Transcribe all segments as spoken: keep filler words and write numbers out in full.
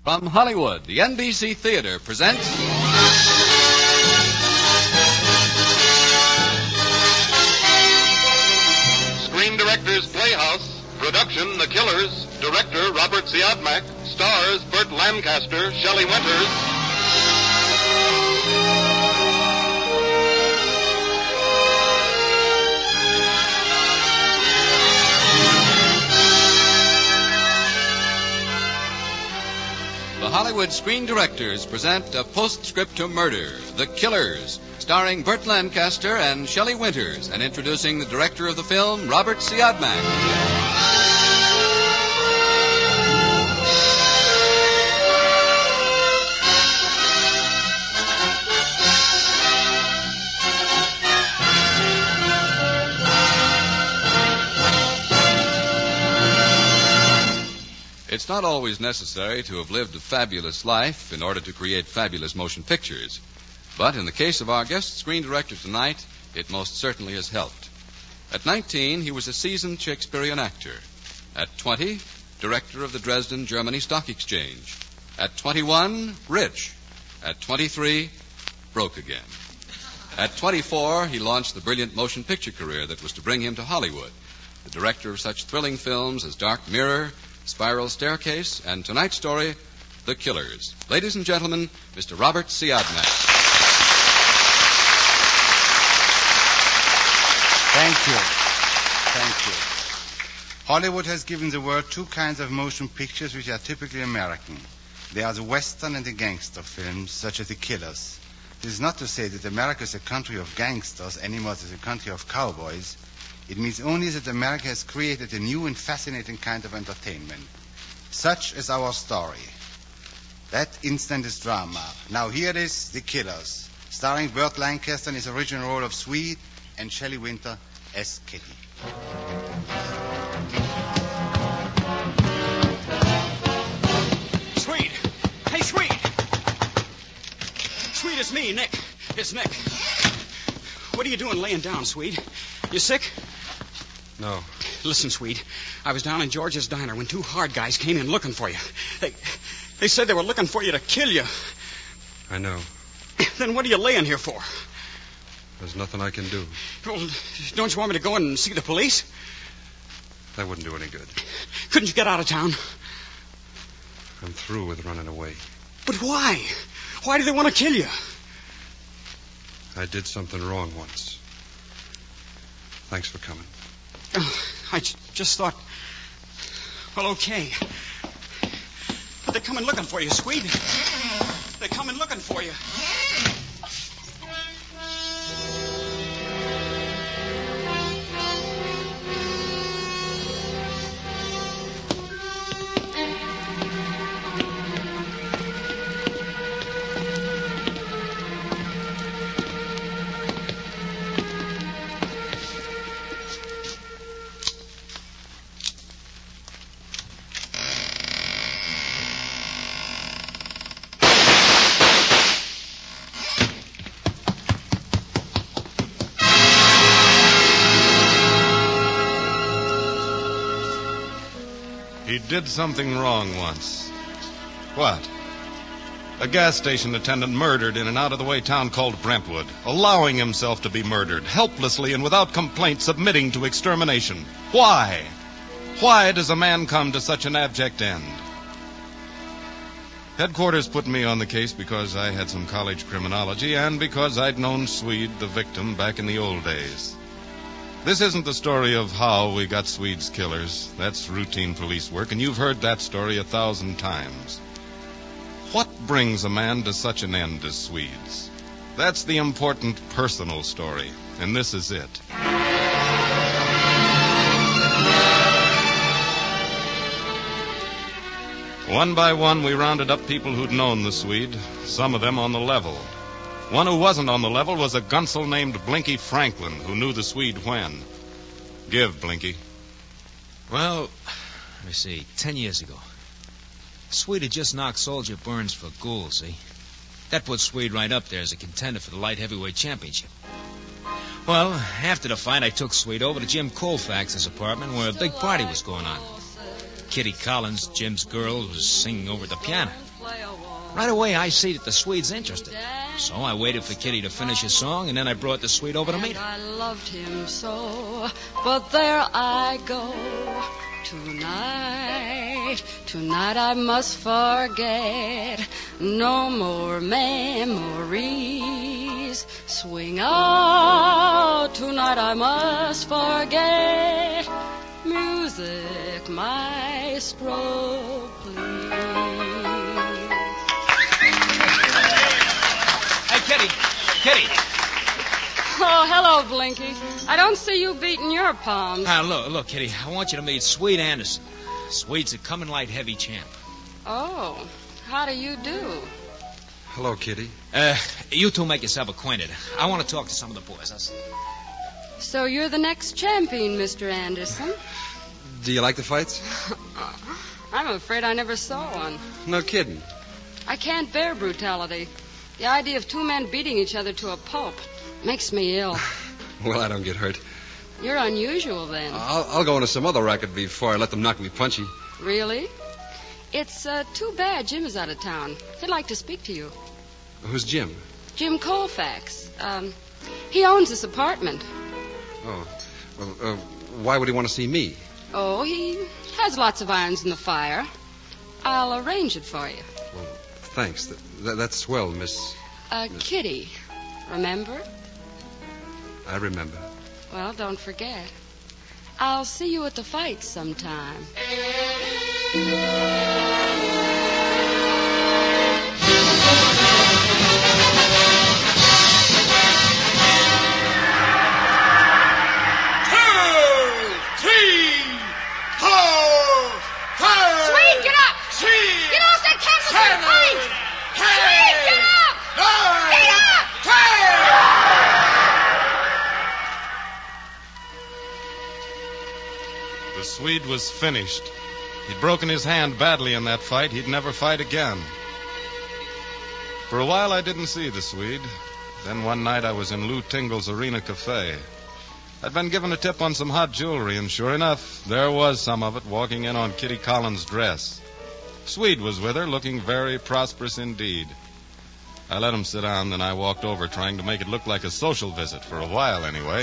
From Hollywood, the N B C Theater presents... Screen Directors Playhouse, production The Killers, director Robert Siodmak, stars Burt Lancaster, Shelley Winters... The Hollywood Screen Directors present a postscript to Murder, The Killers, starring Burt Lancaster and Shelley Winters, and introducing the director of the film, Robert Siodmak. It's not always necessary to have lived a fabulous life in order to create fabulous motion pictures. But in the case of our guest screen director tonight, it most certainly has helped. At nineteen, he was a seasoned Shakespearean actor. At twenty, director of the Dresden, Germany Stock Exchange. At twenty-one, rich. At twenty-three, broke again. At twenty-four, he launched the brilliant motion picture career that was to bring him to Hollywood. The director of such thrilling films as Dark Mirror, Spiral Staircase, and tonight's story, The Killers. Ladies and gentlemen, Mister Robert Siodmak. Thank you. Thank you. Hollywood has given the world two kinds of motion pictures which are typically American. They are the Western and the gangster films, such as The Killers. This is not to say that America is a country of gangsters any more than it's a country of cowboys. It means only that America has created a new and fascinating kind of entertainment. Such is our story. That instant is drama. Now here it is, The Killers, starring Burt Lancaster in his original role of Swede and Shelley Winter as Kitty. Swede! Hey, Swede! Swede, it's me, Nick. It's Nick. What are you doing laying down, Swede? You sick? No. Listen, Swede, I was down in George's diner when two hard guys came in looking for you. They they said they were looking for you to kill you. I know. Then what are you laying here for? There's nothing I can do. Well, don't you want me to go in and see the police? That wouldn't do any good. Couldn't you get out of town? I'm through with running away. But why? Why do they want to kill you? I did something wrong once. Thanks for coming. Oh, I j- just thought... Well, okay. But they're coming looking for you, Swede. They're coming looking for you. He did something wrong once. What? A gas station attendant murdered in an out-of-the-way town called Brentwood, allowing himself to be murdered, helplessly and without complaint submitting to extermination. Why? Why does a man come to such an abject end? Headquarters put me on the case because I had some college criminology and because I'd known Swede, the victim, back in the old days. This isn't the story of how we got Swede's killers. That's routine police work, and you've heard that story a thousand times. What brings a man to such an end as Swede's? That's the important personal story, and this is it. One by one, we rounded up people who'd known the Swede, some of them on the level. One who wasn't on the level was a gunsel named Blinky Franklin, who knew the Swede when. Give, Blinky. Well, let me see, ten years ago. Swede had just knocked Soldier Burns for Gould, see? That put Swede right up there as a contender for the light heavyweight championship. Well, after the fight, I took Swede over to Jim Colfax's apartment where a big party was going on. Kitty Collins, Jim's girl, was singing over the piano. Right away, I see that the Swede's interested. So I waited for Kitty to finish his song, and then I brought the Swede over to meet her. I loved him so, but there I go. Tonight, tonight I must forget. No more memories. Swing out, tonight I must forget. Music, maestro, please. Hey, Kitty, Kitty. Oh, hello, Blinky. I don't see you beating your palms. Ah, look, look, Kitty, I want you to meet Swede Anderson. Swede's a coming light heavy champ. Oh, how do you do? Hello, Kitty. Uh, you two make yourself acquainted. I want to talk to some of the boys. That's... So you're the next champion, Mister Anderson. Do you like the fights? I'm afraid I never saw one. No kidding. I can't bear brutality. The idea of two men beating each other to a pulp makes me ill. Well, I don't get hurt. You're unusual, then. I'll, I'll go into some other racket before I let them knock me punchy. Really? It's uh, too bad Jim is out of town. He'd like to speak to you. Who's Jim? Jim Colfax. Um, he owns this apartment. Oh. Well, uh, why would he want to see me? Oh, he has lots of irons in the fire. I'll arrange it for you. Well, thanks. That, that, that's swell, Miss... Uh, Miss... Kitty. Remember? I remember. Well, don't forget. I'll see you at the fight sometime. Swede, get up! Swede! Get off that canvas and fight! Swede, get up! Get up! The Swede was finished. He'd broken his hand badly in that fight. He'd never fight again. For a while, I didn't see the Swede. Then one night, I was in Lou Tingle's Arena Cafe. I'd been given a tip on some hot jewelry, and sure enough, there was some of it walking in on Kitty Collins' dress. Swede was with her, looking very prosperous indeed. I let him sit down, then I walked over, trying to make it look like a social visit, for a while anyway.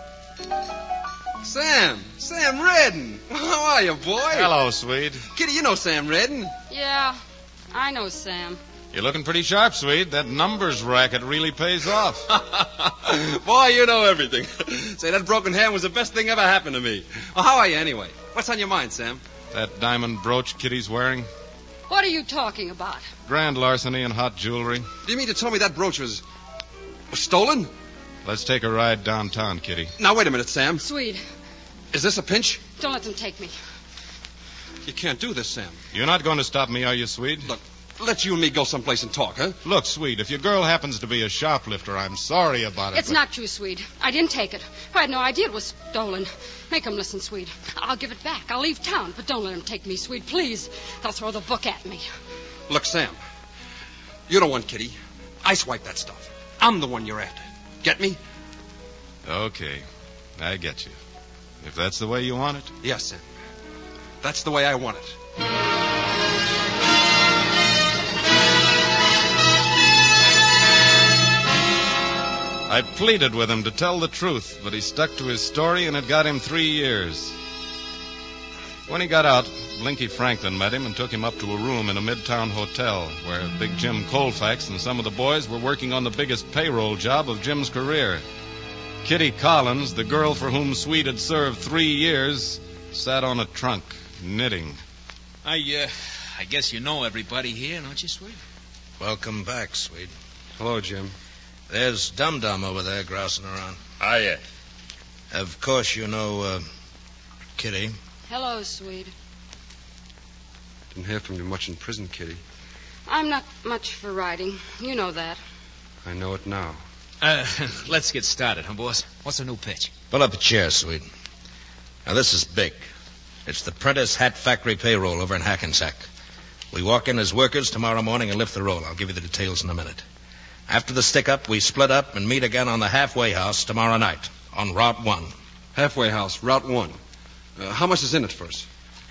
Sam! Sam Redden! How are you, boy? Hello, Swede. Kitty, you know Sam Redden. Yeah, I know Sam. You're looking pretty sharp, Swede. That numbers racket really pays off. Boy, you know everything. Say, that broken hand was the best thing ever happened to me. Well, how are you anyway? What's on your mind, Sam? That diamond brooch Kitty's wearing? What are you talking about? Grand larceny and hot jewelry. Do you mean to tell me that brooch was, was stolen? Let's take a ride downtown, Kitty. Now, wait a minute, Sam. Swede, Is this a pinch? don't let them take me. You can't do this, Sam. You're not going to stop me, are you, Swede? Look, let you and me go someplace and talk, huh? Look, Swede, if your girl happens to be a shoplifter, I'm sorry about it. It's but... not true, Swede. I didn't take it. I had no idea it was stolen. Make them listen, Swede. I'll give it back. I'll leave town, but don't let them take me, Swede. Please. They'll throw the book at me. Look, Sam, you don't want Kitty. I swipe that stuff. I'm the one you're after. Get me? Okay, I get you. If that's the way you want it. Yes, Sam. That's the way I want it. I pleaded with him to tell the truth, but he stuck to his story, and it got him three years. When he got out, Blinky Franklin met him and took him up to a room in a midtown hotel where Big Jim Colfax and some of the boys were working on the biggest payroll job of Jim's career. Kitty Collins, the girl for whom Swede had served three years, sat on a trunk, knitting. I, uh, I guess you know everybody here, don't you, Swede? Welcome back, Swede. Hello, Jim. There's Dum Dum over there grousing around. Ah, yeah. Of course you know, uh, Kitty. Hello, Swede. Didn't hear from you much in prison, Kitty. I'm not much for writing. You know that. I know it now. Uh, let's get started, huh, boss? What's the new pitch? Pull up a chair, Swede. Now, this is big. It's the Prentice Hat Factory payroll over in Hackensack. We walk in as workers tomorrow morning and lift the roll. I'll give you the details in a minute. After the stick-up, we split up and meet again on the halfway house tomorrow night on Route one. Halfway house, Route one. Uh, how much is in it first?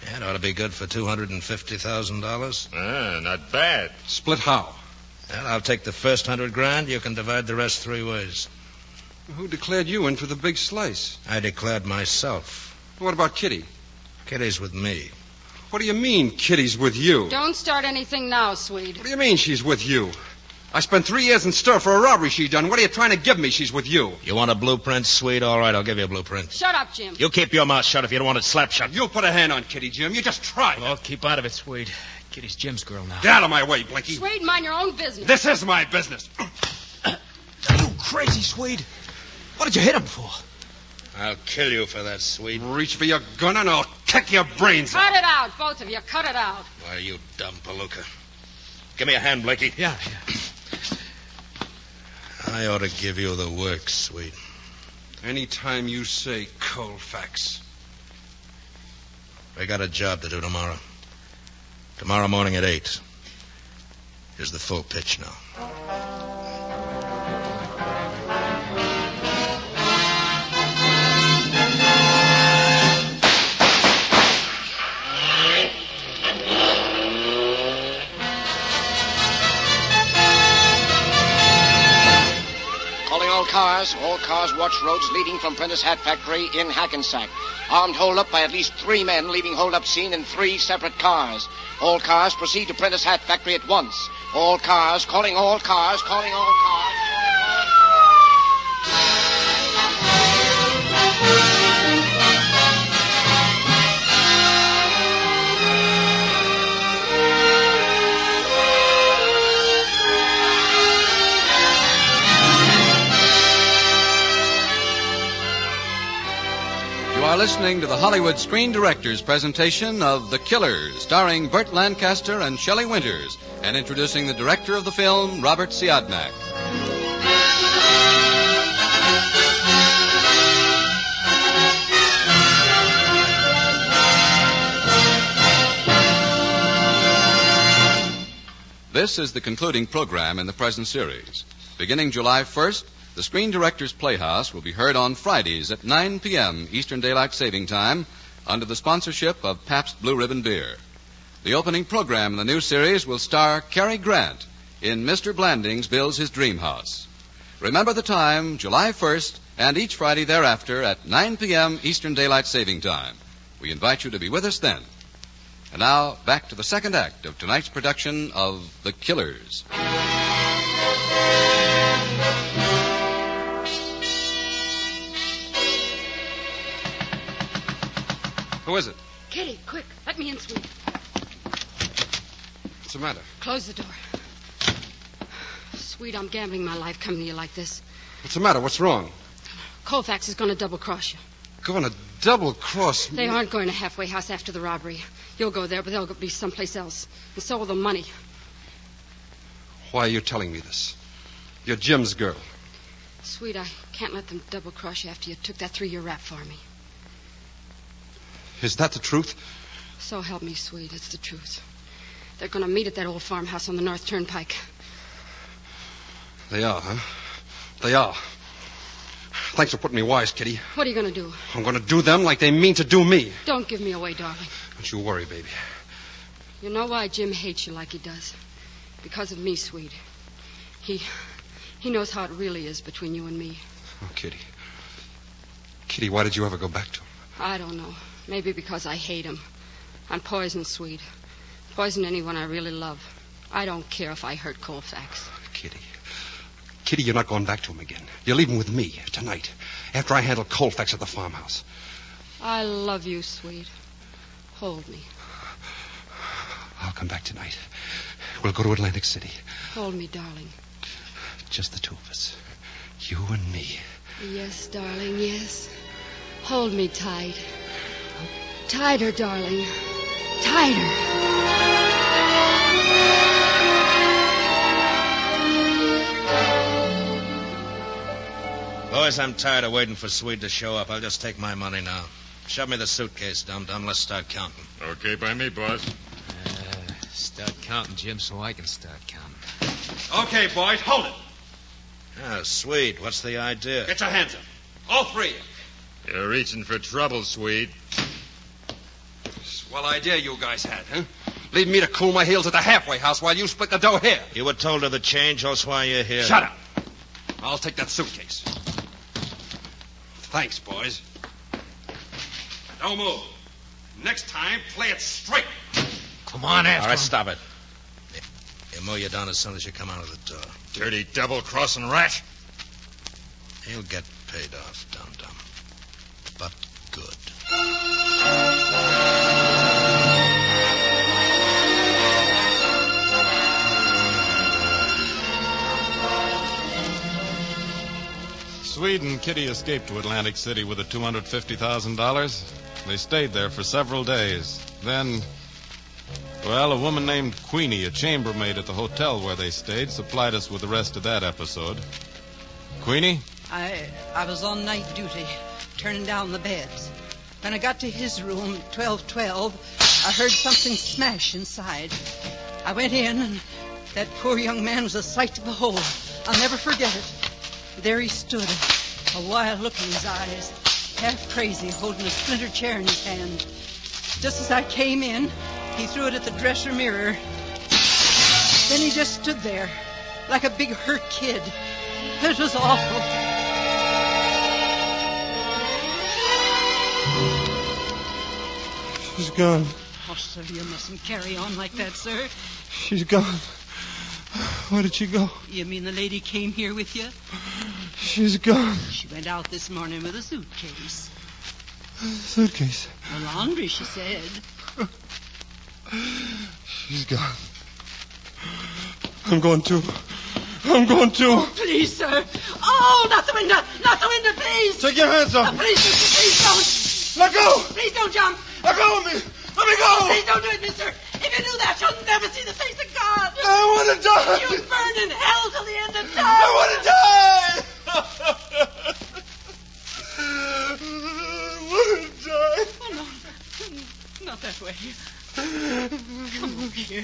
That ought to be good for two hundred fifty thousand dollars. Ah, not bad. Split how? Well, I'll take the first hundred grand. You can divide the rest three ways. Who declared you in for the big slice? I declared myself. What about Kitty? Kitty's with me. What do you mean, Kitty's with you? Don't start anything now, Swede. What do you mean she's with you? I spent three years in stir for a robbery she done. What are you trying to give me? She's with you. You want a blueprint, Swede? All right, I'll give you a blueprint. Shut up, Jim. You keep your mouth shut if you don't want it slapped shut. You put a hand on Kitty, Jim. You just try. Oh, keep out of it, Swede. Kitty's Jim's girl now. Get out of my way, Blinky. Swede, mind your own business. This is my business. Are you crazy, Swede? What did you hit him for? I'll kill you for that, Swede. Reach for your gun and I'll kick your brains out. Cut it out, both of you. Cut it out. Why, you dumb palooka. Give me a hand, Blakey. Yeah, yeah. I ought to give you the works, Swede. Anytime you say Colfax. I got a job to do tomorrow. Tomorrow morning at eight. Here's the full pitch now. Cars, all cars watch roads leading from Prentice Hat Factory in Hackensack. Armed hold-up by at least three men leaving hold-up scene in three separate cars. All cars proceed to Prentice Hat Factory at once. All cars, calling all cars, calling all cars. You are listening to the Hollywood Screen Directors presentation of The Killers, starring Burt Lancaster and Shelley Winters, and introducing the director of the film, Robert Siodmak. This is the concluding program in the present series. Beginning July first, the Screen Directors Playhouse will be heard on Fridays at nine p.m. Eastern Daylight Saving Time under the sponsorship of Pabst Blue Ribbon Beer. The opening program in the new series will star Cary Grant in Mister Blandings Builds His Dream House. Remember the time, July first, and each Friday thereafter at nine p.m. Eastern Daylight Saving Time. We invite you to be with us then. And now, back to the second act of tonight's production of The Killers. Who is it? Kitty, quick. Let me in, Swede. What's the matter? Close the door. Swede, I'm gambling my life coming to you like this. What's the matter? What's wrong? Colfax is going to double-cross you. Going to double-cross me? They aren't going to Halfway House after the robbery. You'll go there, but they'll be someplace else. And so will the money. Why are you telling me this? You're Jim's girl. Swede, I can't let them double-cross you after you took that three-year rap for me. Is that the truth? So help me, Swede. It's the truth. They're going to meet at that old farmhouse on the North Turnpike. They are, huh? They are. Thanks for putting me wise, Kitty. What are you going to do? I'm going to do them like they mean to do me. Don't give me away, darling. Don't you worry, baby. You know why Jim hates you like he does? Because of me, Swede. He... he knows how it really is between you and me. Oh, Kitty. Kitty, why did you ever go back to him? I don't know. Maybe because I hate him. I'm poison, Swede. Poison anyone I really love. I don't care if I hurt Colfax. Kitty. Kitty, you're not going back to him again. You're leaving with me tonight, after I handle Colfax at the farmhouse. I love you, Swede. Hold me. I'll come back tonight. We'll go to Atlantic City. Hold me, darling. Just the two of us. You and me. Yes, darling, yes. Hold me tight. Tighter, darling. Tighter. Boys, I'm tired of waiting for Swede to show up. I'll just take my money now. Shove me the suitcase, dum-dum. Let's start counting. Okay by me, boss. Uh, start counting, Jim, so I can start counting. Okay, boys, hold it. Ah, Swede, what's the idea? Get your hands up. All three. You're reaching for trouble, Swede. swell idea you guys had, huh? Leaving me to cool my heels at the halfway house while you split the dough here. You were told of the change, that's why you're here. Shut up. I'll take that suitcase. Thanks, boys. Don't move. Next time, play it straight. Come on, after All right, him. stop it. You mow you down as soon as you come out of the door. Dirty double-crossing rat. He'll get paid off, dum-dum. But good. Swede and Kitty escaped to Atlantic City with the two hundred fifty thousand dollars. They stayed there for several days. Then, well, a woman named Queenie, a chambermaid at the hotel where they stayed, supplied us with the rest of that episode. Queenie? I I was on night duty, turning down the beds. When I got to his room, twelve twelve, I heard something smash inside. I went in, and that poor young man was a sight to behold. I'll never forget it. There he stood, a wild look in his eyes, half crazy, holding a splinter chair in his hand. Just as I came in, he threw it at the dresser mirror. Then he just stood there, like a big hurt kid. It was awful. She's gone. Oh, sir, you mustn't carry on like that, sir. She's gone. Where did she go? You mean the lady came here with you? She's gone. She went out this morning with a suitcase. Suitcase. The laundry, she said. She's gone. I'm going too. I'm going too. Oh, please, sir. Oh, not the window. Not the window, please. Take your hands off Oh, me. please, mister, please don't. Let go. Please don't jump. Let go of me. Let me go. Please don't do it, mister. If you do that, you'll never see the face of God. I want to die. You'll burn in hell till the end of time. I want to die. I want to die. Oh, no. Not that way. Come over here.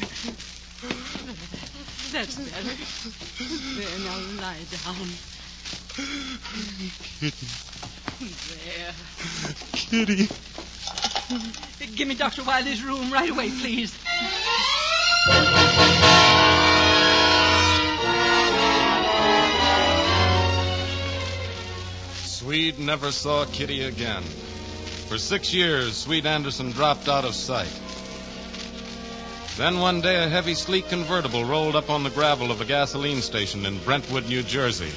That's better. There, now lie down. Kitty. There. Kitty. Give me Doctor Wiley's room right away, please. Swede never saw Kitty again. For six years, Swede Anderson dropped out of sight. Then one day, a heavy, sleek convertible rolled up on the gravel of a gasoline station in Brentwood, New Jersey.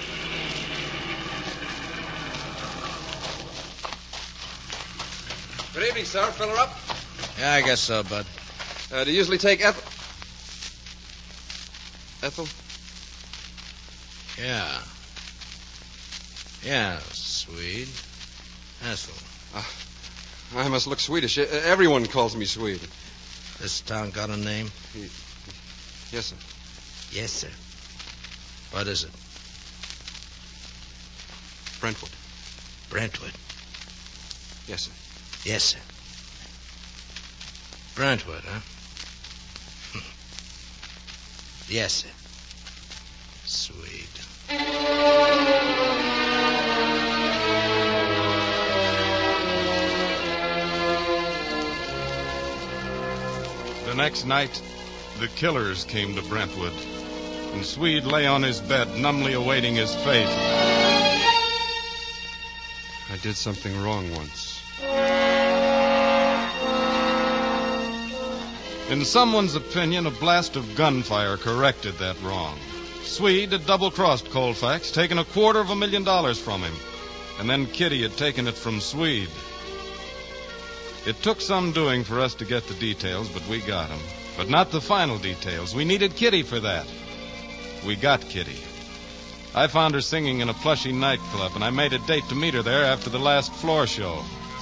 Good evening, sir. Fill her up? Yeah, I guess so, Bud. Uh, do you usually take Ethel? Ethel? Yeah. Yeah, Swede. Ethel. Uh, I must look Swedish. Uh, everyone calls me Swede. This town got a name? Yes, sir. Yes, sir. What is it? Brentwood. Brentwood. Yes, sir. Yes, sir. Brentwood, huh? Yes, sir. Sweet. The next night, the killers came to Brentwood, and Swede lay on his bed, numbly awaiting his fate. I did something wrong once. In someone's opinion, a blast of gunfire corrected that wrong. Swede had double-crossed Colfax, taken a quarter of a million dollars from him, and then Kitty had taken it from Swede. It took some doing for us to get the details, but we got them. But not the final details. We needed Kitty for that. We got Kitty. I found her singing in a plushy nightclub, and I made a date to meet her there after the last floor show.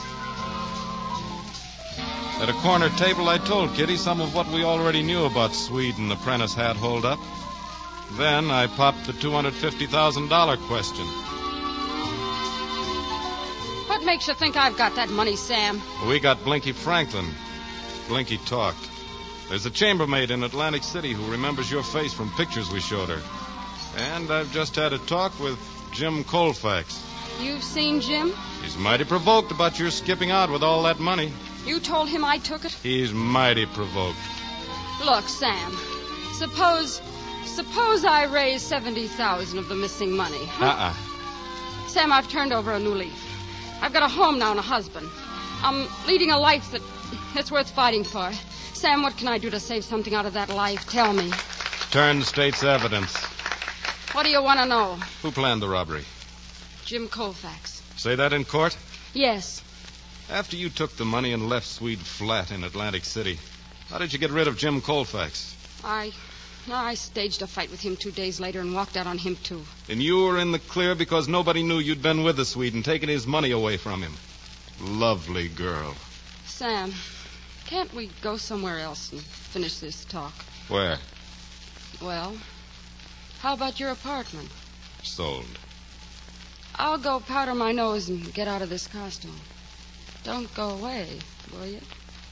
At a corner table, I told Kitty some of what we already knew about Swede and the Prentice Hat holdup. Then I popped the two hundred fifty thousand dollars question. What makes you think I've got that money, Sam? We got Blinky Franklin. Blinky talked. There's a chambermaid in Atlantic City who remembers your face from pictures we showed her. And I've just had a talk with Jim Colfax. You've seen Jim? He's mighty provoked about your skipping out with all that money. You told him I took it? He's mighty provoked. Look, Sam, suppose... Suppose I raise seventy thousand of the missing money. Huh? Uh-uh. Sam, I've turned over a new leaf. I've got a home now and a husband. I'm leading a life that that's worth fighting for. Sam, what can I do to save something out of that life? Tell me. Turn state's evidence. What do you want to know? Who planned the robbery? Jim Colfax. Say that in court? Yes. After you took the money and left Swede flat in Atlantic City, how did you get rid of Jim Colfax? I... I staged a fight with him two days later and walked out on him, too. And you were in the clear because nobody knew you'd been with the Swede and taken his money away from him. Lovely girl. Sam, can't we go somewhere else and finish this talk? Where? Well, how about your apartment? Sold. I'll go powder my nose and get out of this costume. Don't go away, will you?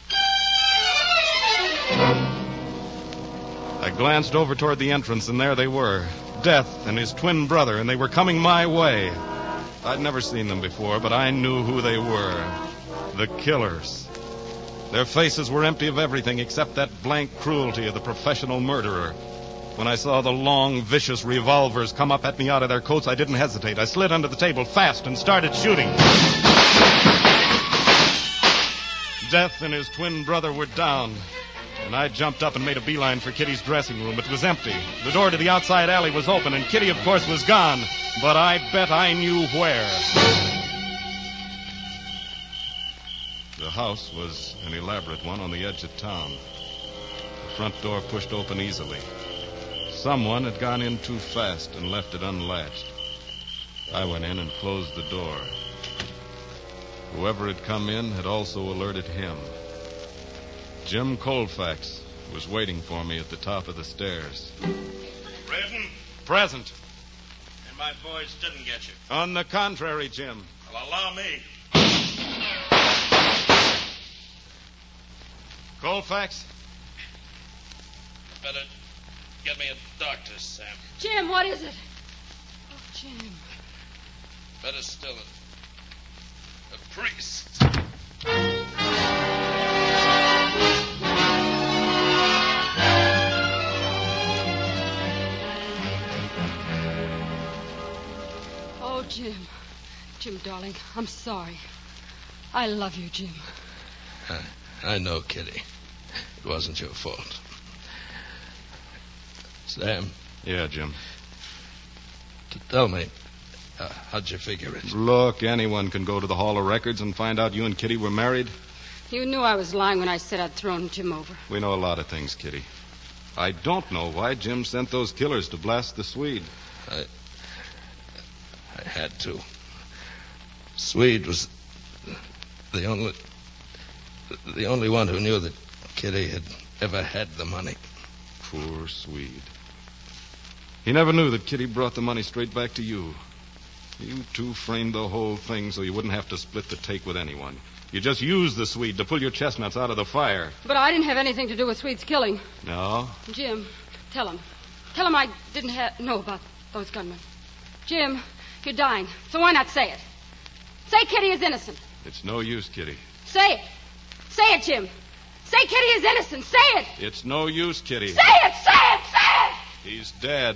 I glanced over toward the entrance, and there they were. Death and his twin brother, and they were coming my way. I'd never seen them before, but I knew who they were. The killers. Their faces were empty of everything except that blank cruelty of the professional murderer. When I saw the long, vicious revolvers come up at me out of their coats, I didn't hesitate. I slid under the table fast and started shooting. Death and his twin brother were down. And I jumped up and made a beeline for Kitty's dressing room. It was empty. The door to the outside alley was open, and Kitty, of course, was gone. But I bet I knew where. The house was an elaborate one on the edge of town. The front door pushed open easily. Someone had gone in too fast and left it unlatched. I went in and closed the door. Whoever had come in had also alerted him. Jim Colfax was waiting for me at the top of the stairs. Present? Present. And my boys didn't get you. On the contrary, Jim. Well, allow me. Colfax? Better get me a doctor, Sam. Jim, what is it? Oh, Jim. Better still, a, a priest. Oh, Jim. Jim, darling, I'm sorry. I love you, Jim. I, I know, Kitty. It wasn't your fault. Sam? Yeah, Jim. T- tell me, uh, how'd you figure it? Look, anyone can go to the Hall of Records and find out you and Kitty were married. You knew I was lying when I said I'd thrown Jim over. We know a lot of things, Kitty. I don't know why Jim sent those killers to blast the Swede. I... I had to. Swede was the only... the only one who knew that Kitty had ever had the money. Poor Swede. He never knew that Kitty brought the money straight back to you. You two framed the whole thing so you wouldn't have to split the take with anyone. You just used the Swede to pull your chestnuts out of the fire. But I didn't have anything to do with Swede's killing. No? Jim, tell him. Tell him I didn't ha- know about those gunmen. Jim, you're dying, so why not say it? Say Kitty is innocent. It's no use, Kitty. Say it. Say it, Jim. Say Kitty is innocent. Say it. It's no use, Kitty. Say it, say it, say it! He's dead.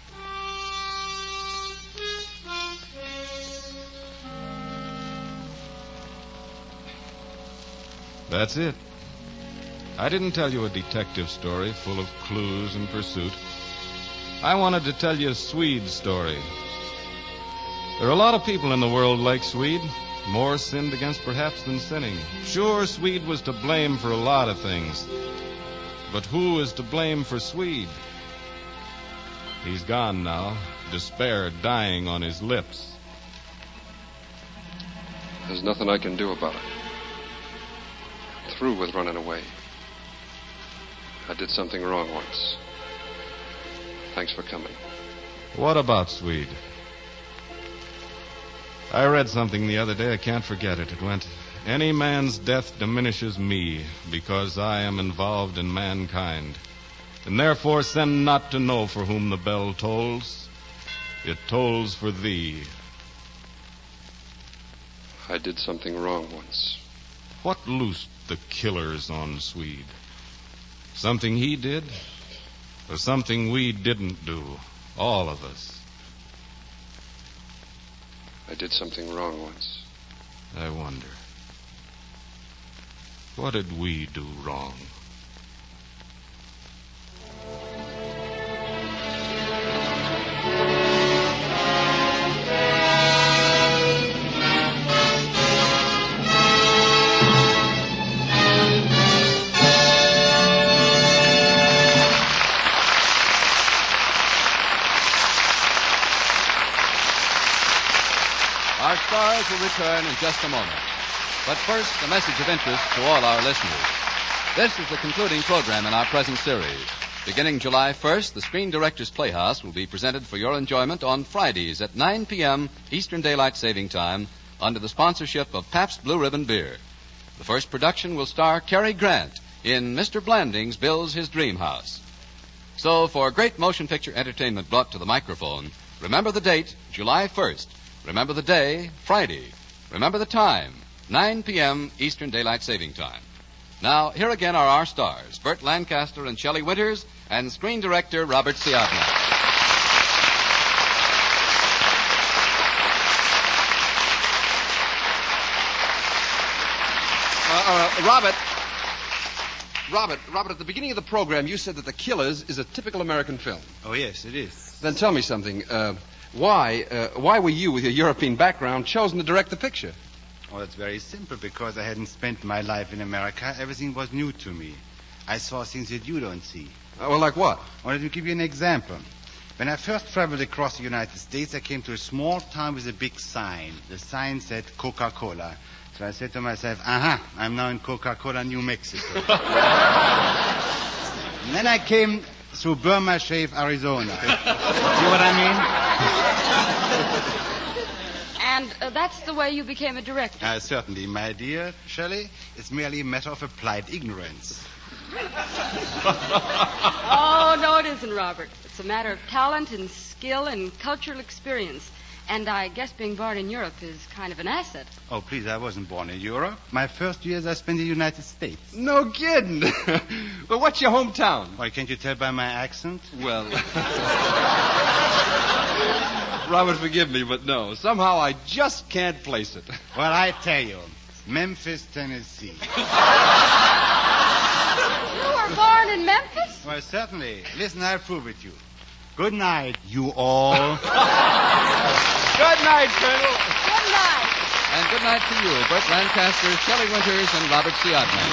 That's it. I didn't tell you a detective story full of clues and pursuit. I wanted to tell you Swede's story. There are a lot of people in the world like Swede, more sinned against perhaps than sinning. Sure, Swede was to blame for a lot of things. But who is to blame for Swede? He's gone now, despair dying on his lips. There's nothing I can do about it. I'm through with running away. I did something wrong once. Thanks for coming. What about Swede? I read something the other day. I can't forget it. It went, any man's death diminishes me because I am involved in mankind. And therefore send not to know for whom the bell tolls. It tolls for thee. I did something wrong once. What loosed the killers on Swede? Something he did, or something we didn't do, all of us? I did something wrong once. I wonder. What did we do wrong? Our stars will return in just a moment. But first, a message of interest to all our listeners. This is the concluding program in our present series. Beginning July first, the Screen Directors Playhouse will be presented for your enjoyment on Fridays at nine p.m. Eastern Daylight Saving Time under the sponsorship of Pabst Blue Ribbon Beer. The first production will star Cary Grant in Mister Blanding's Builds His Dream House. So, for great motion picture entertainment brought to the microphone, remember the date, July first. Remember the day, Friday. Remember the time, nine p.m. Eastern Daylight Saving Time. Now, here again are our stars, Burt Lancaster and Shelley Winters, and screen director Robert Siodmak. Uh, uh, Robert. Robert, Robert, at the beginning of the program, you said that The Killers is a typical American film. Oh, yes, it is. Then tell me something. Uh, why, uh, why were you, with your European background, chosen to direct the picture? Oh, it's very simple. Because I hadn't spent my life in America, everything was new to me. I saw things that you don't see. Uh, well, like what? I wanted to give you an example. When I first traveled across the United States, I came to a small town with a big sign. The sign said Coca-Cola. So I said to myself, aha, I'm now in Coca-Cola, New Mexico. And then I came through Burma Shave, Arizona. See what I mean? And uh, that's the way you became a director? Uh, certainly, my dear Shelley. It's merely a matter of applied ignorance. Oh, no, it isn't, Robert. It's a matter of talent and skill and cultural experience. And I guess being born in Europe is kind of an asset. Oh, please, I wasn't born in Europe. My first years I spent in the United States. No kidding. Well, what's your hometown? Why, can't you tell by my accent? Well... Robert, forgive me, but no. Somehow I just can't place it. Well, I tell you, Memphis, Tennessee. You were born in Memphis? Well, certainly. Listen, I'll prove it to you. Good night, you all. Good night, Colonel. Good night. And good night to you, Burt Lancaster, Shelley Winters, and Robert Siodmak.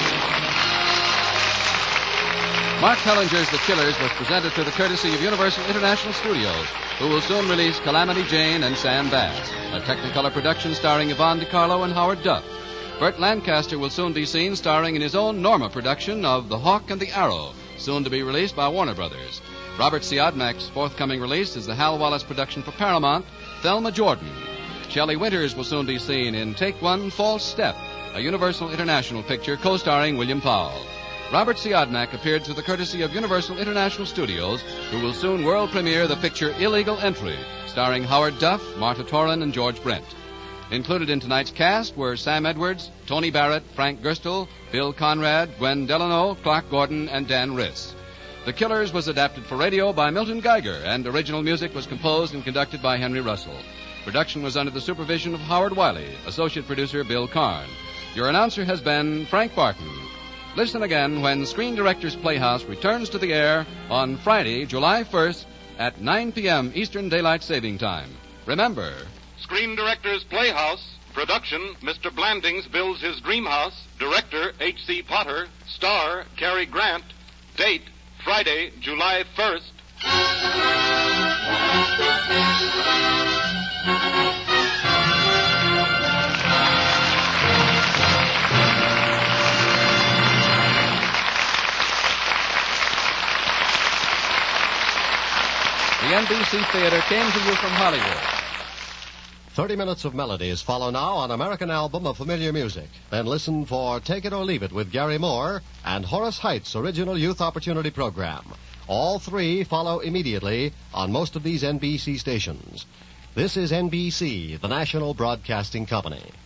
Mark Hellinger's The Killers was presented to the courtesy of Universal International Studios, who will soon release Calamity Jane and Sam Bass, a Technicolor production starring Yvonne DiCarlo and Howard Duff. Burt Lancaster will soon be seen starring in his own Norma production of The Hawk and the Arrow, soon to be released by Warner Brothers. Robert Siodmak's forthcoming release is the Hal Wallace production for Paramount, Thelma Jordan. Shelley Winters will soon be seen in Take One, False Step, a Universal International picture co-starring William Powell. Robert Siodmak appeared through the courtesy of Universal International Studios, who will soon world premiere the picture Illegal Entry, starring Howard Duff, Martha Toran, and George Brent. Included in tonight's cast were Sam Edwards, Tony Barrett, Frank Gerstle, Bill Conrad, Gwen Delano, Clark Gordon, and Dan Riss. The Killers was adapted for radio by Milton Geiger, and original music was composed and conducted by Henry Russell. Production was under the supervision of Howard Wiley, associate producer Bill Karn. Your announcer has been Frank Barton. Listen again when Screen Directors Playhouse returns to the air on Friday, July first at nine p.m. Eastern Daylight Saving Time. Remember... Screen Directors Playhouse. Production, Mister Blandings Builds His Dream House. Director, H C. Potter. Star, Cary Grant. Date, Friday, July first. The N B C Theater came to you from Hollywood. Thirty minutes of melodies follow now on American Album of Familiar Music. Then listen for Take It or Leave It with Gary Moore and Horace Height's original Youth Opportunity Program. All three follow immediately on most of these N B C stations. This is N B C, the national broadcasting company.